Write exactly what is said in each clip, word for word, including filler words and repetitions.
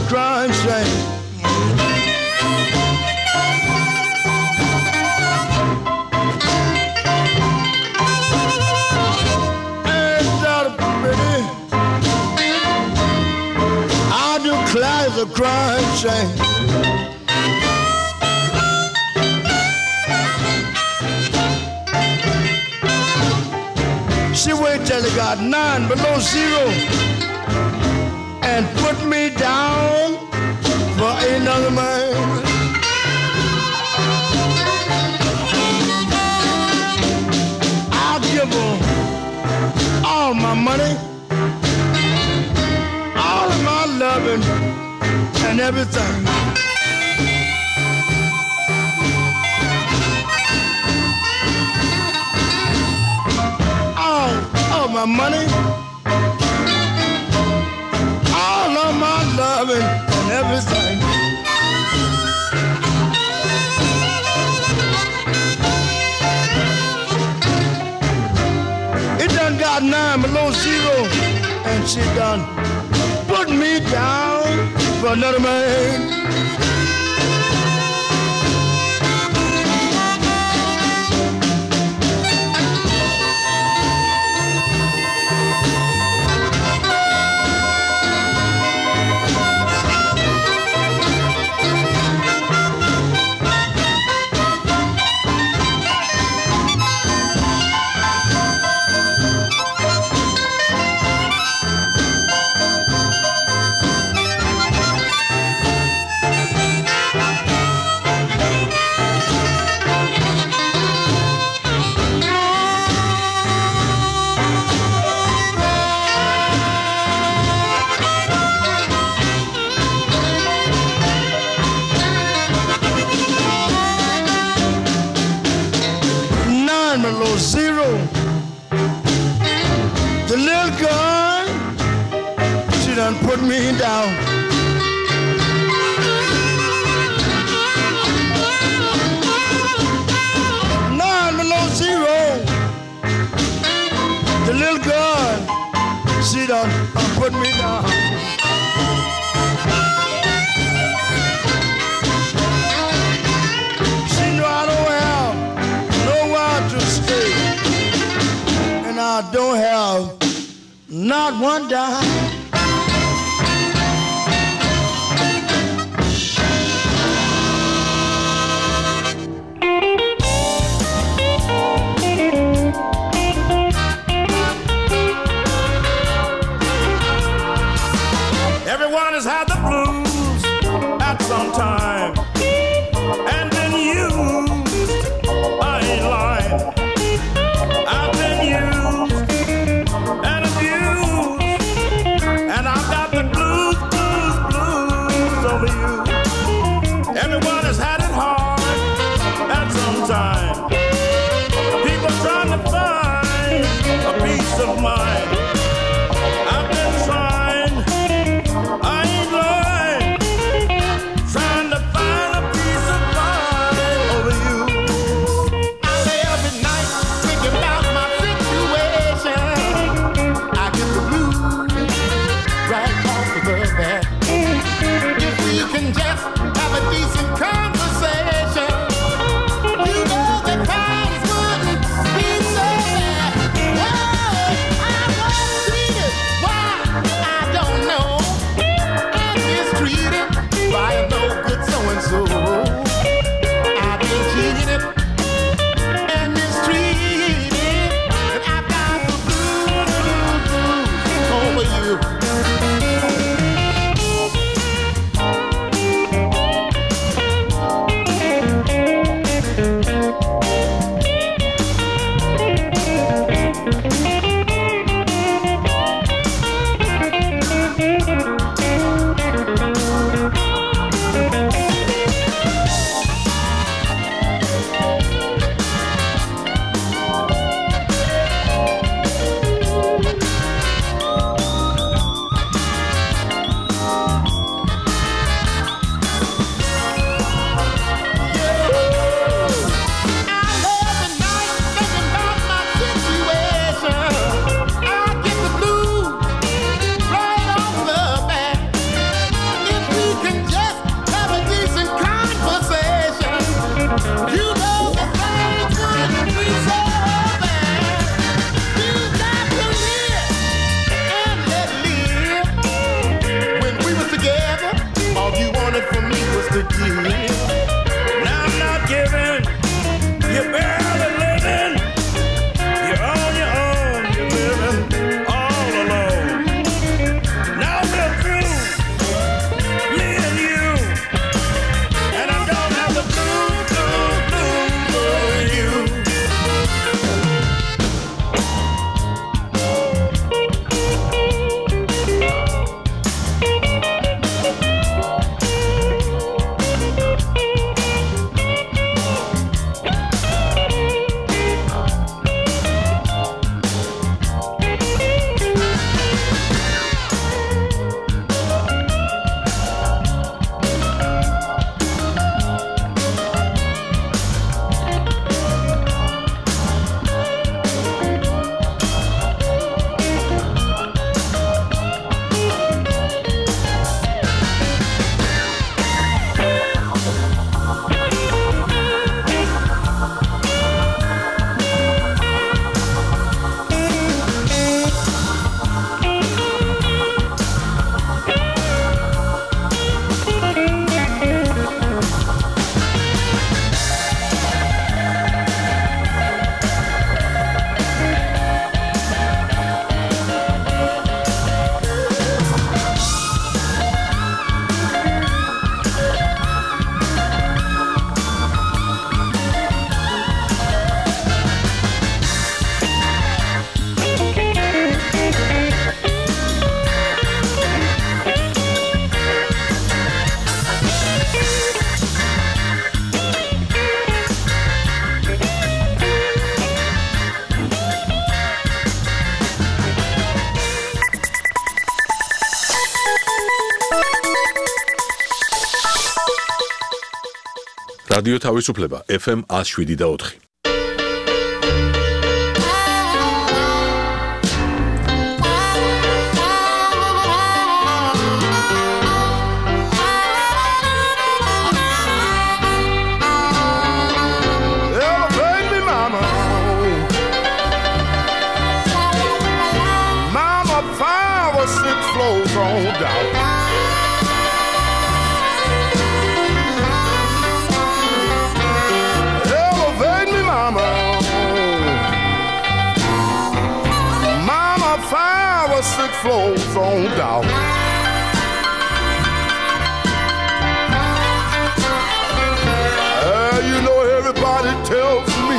crying shame. Ain't that pretty? I declare it's a crying shame. She waited till it got nine below zero and put me down for another man. I'll give her all my money, all of my loving and everything. All of my money, all of my loving and everything. It done got nine below zero, and she done put me down for another man. Below zero, the little girl, she done put me down. Nine below zero, the little girl, she done put me down. She know I don't have nowhere to stay, and I don't have not one dime. Everyone has had the blues at some time, and then you, I ain't lying. I've been used and abused, and I've got the blues, blues, blues over you. Everyone has had it hard at some time. People trying to find a peace of mind. I've been trying, I ain't lying, trying to find a peace of mind over you. I lay every night thinking about my situation. I get the blues right off of the bat. If we can just have a decent conversation, you know the times wouldn't be so bad. Oh, I want რადიო თავისუფლება ეფ ემ one oh seven და four. Six floors on down. Uh, you know everybody tells me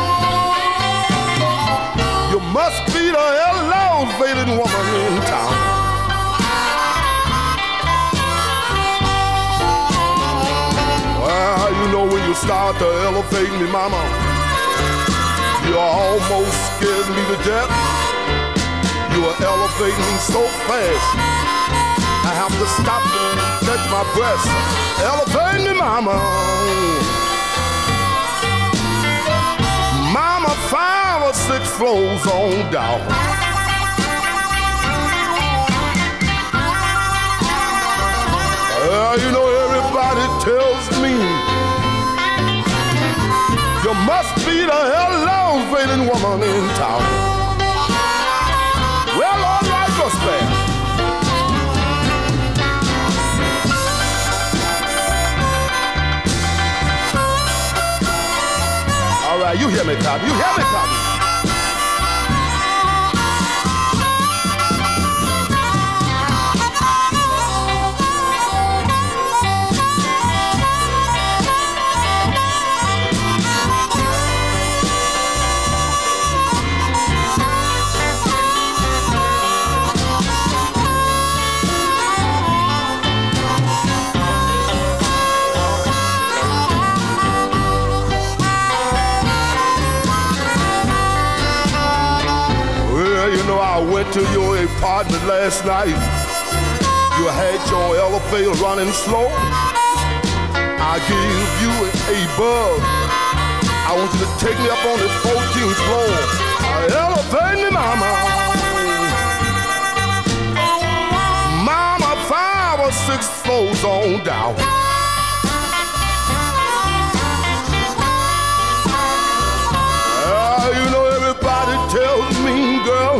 you must be the elevated woman in town. Well, you know when you start to elevate me, mama, you almost scared me to death. You are elevating me so fast, I have to stop and catch my breath. Elevate me, mama. Mama, five or six floors on down. Uh, you know everybody tells me you must be the elevated woman in town. Well, all right, Gospel. All right, you hear me, Tommy. You hear me, Tommy. I went to your apartment last night. You had your elevator running slow. I gave you a bug. I want you to take me up on the fourteenth floor. Elevate me, mama. Mama, five or six floors on down. Uh, you know everybody tells me, girl,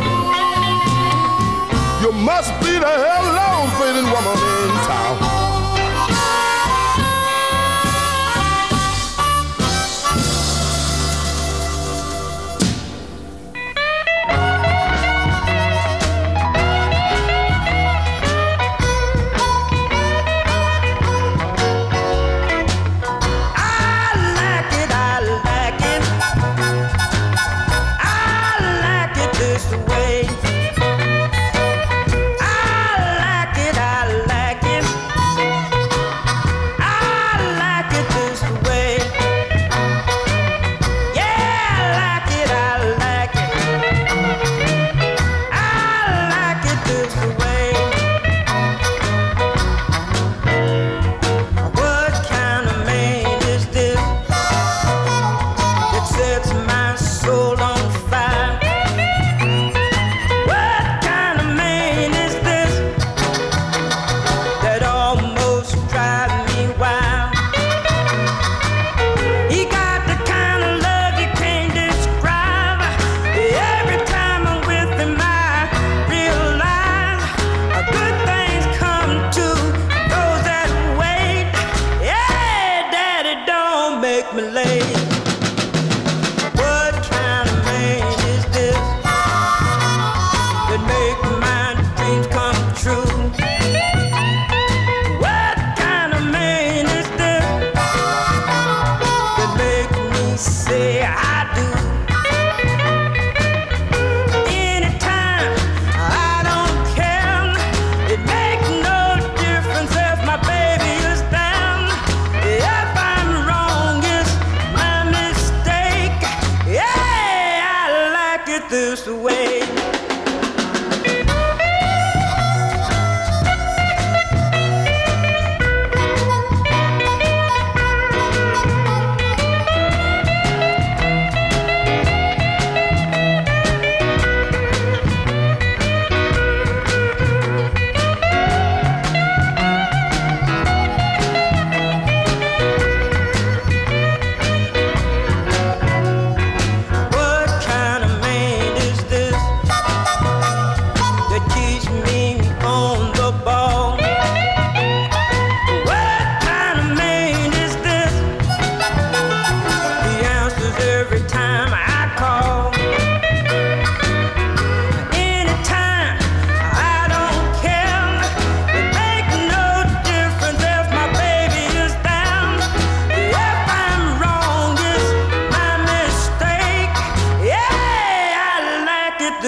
you must be the elevated woman in town.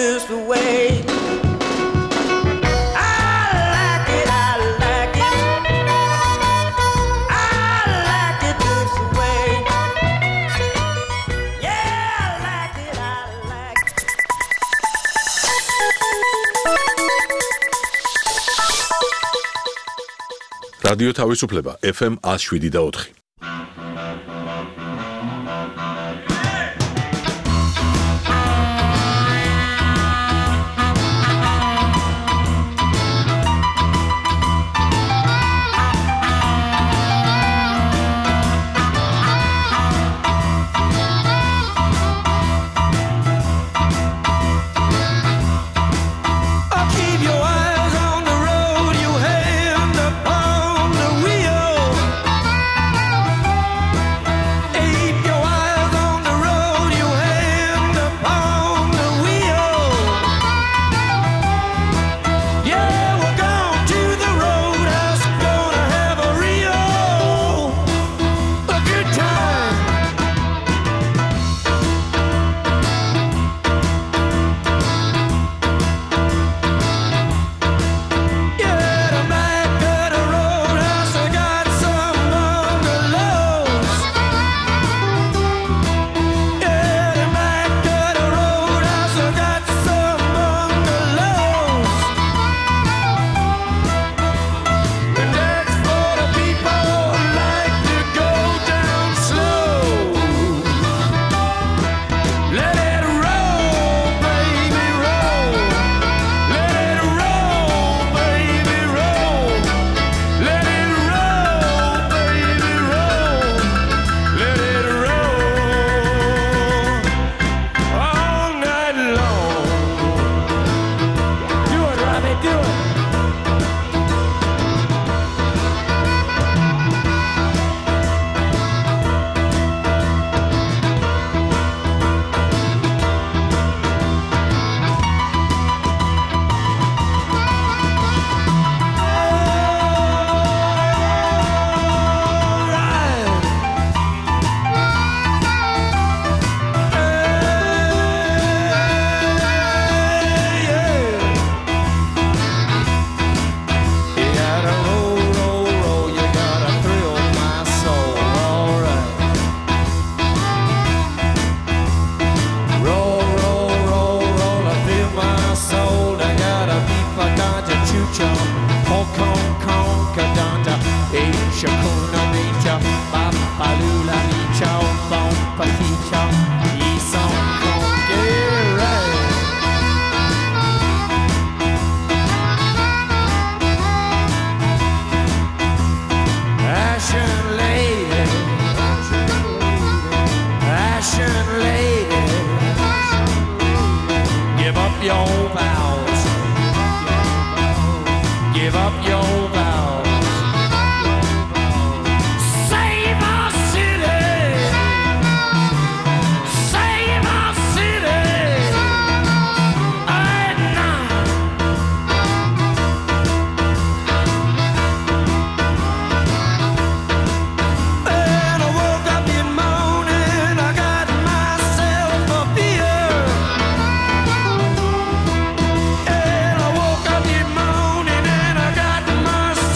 this way. I like it, I like it. I like it this way. Yeah, I like it, I like it. რადიო თავისუფლება ეფ ემ one oh seven და four. And I woke up this morning and I got myself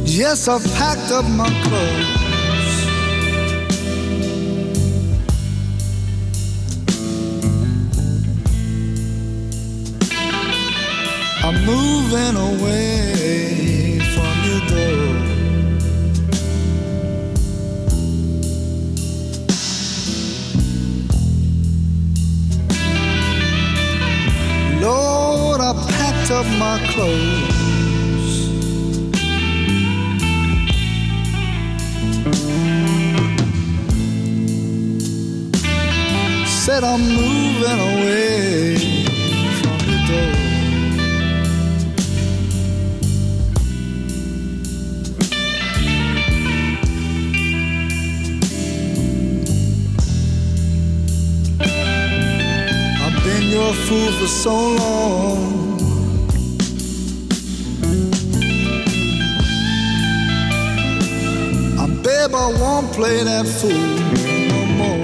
Yes, I've packed up my clothes. I'm moving away from your door. Lord, I packed up my clothes. Said I'm moving away from the door. I've been your fool for so long. I babe, I won't play that fool no more.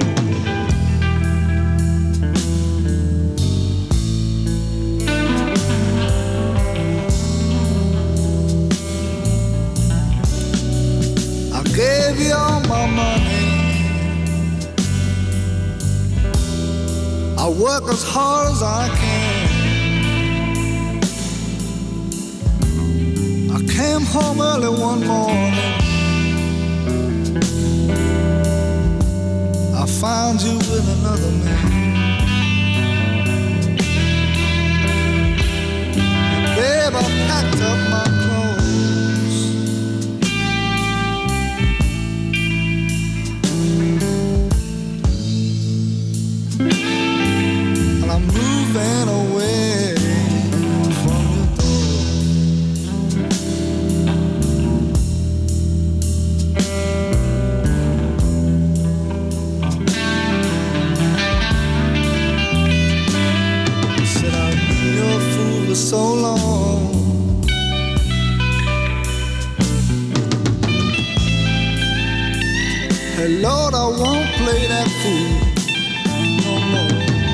Gave you all my money. I work as hard as I can. I came home early one morning. I found you with another man. And babe, I packed up my moving away from your door. Said I've been your fool for so long. Hey Lord, I won't play that fool no more.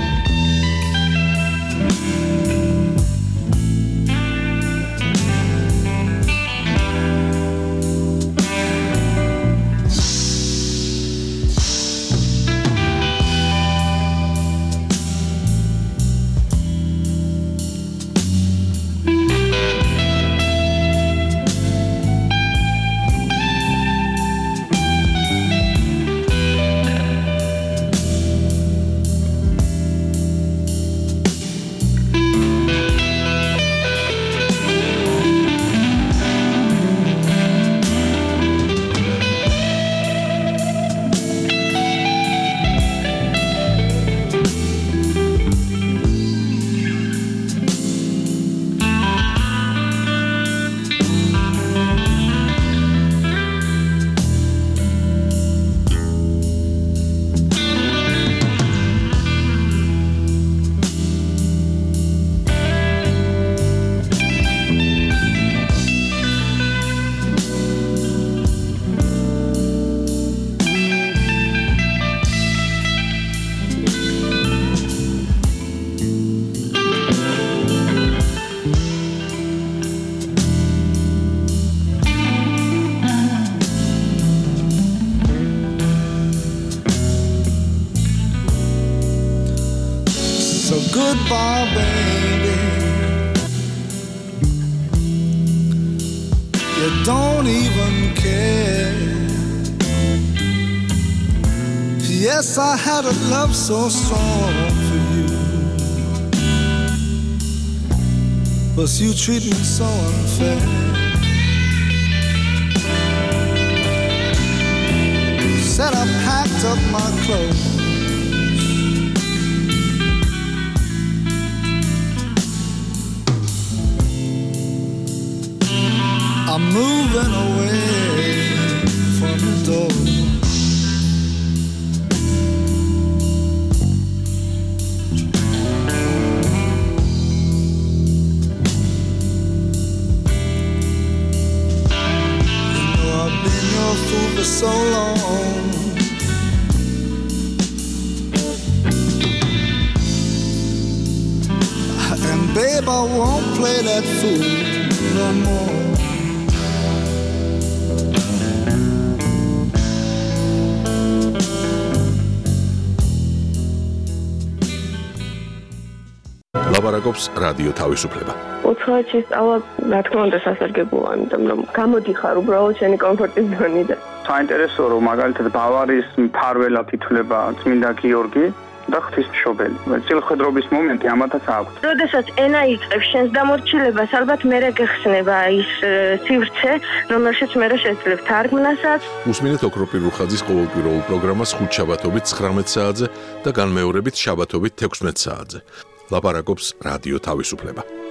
Goodbye, baby. You don't even care. Yes, I had a love so strong for you, but you treat me so unfair. Said I packed up my clothes. I'm moving away from the door. You know I've been your fool for so long. And babe, I won't play that fool no more. ლაპარაკობს რადიო თავისუფლება. უცხოეთში სწავლა, რა თქმა უნდა, სასარგებლოა, იმიტომ რომ გამოდიხარ უბრალოდ შენი კომფორტის ზონიდან. საინტერესოა, რომ მაგალითად ბავარიის მფარველად ითვლება წმინდა გიორგი და ღვთისმშობელი. წილხვედრობის მომენტი ამათაც აქვს. როდესაც ენა იწყებს შენს დამორჩილებას, ალბათ მერე გეხსნება ის სივრცე, რომელშიც მერე შეძლებ თარგმნასაც. უსმინეთ ოქროპირ რუხაძის ყოველკვირეულ პროგრამას ხუთშაბათობით ცხრამეტ საათზე და განმეორებით შაბათობით თექვსმეტ საათზე. ლაპარაკობს რადიო თავისუფლება.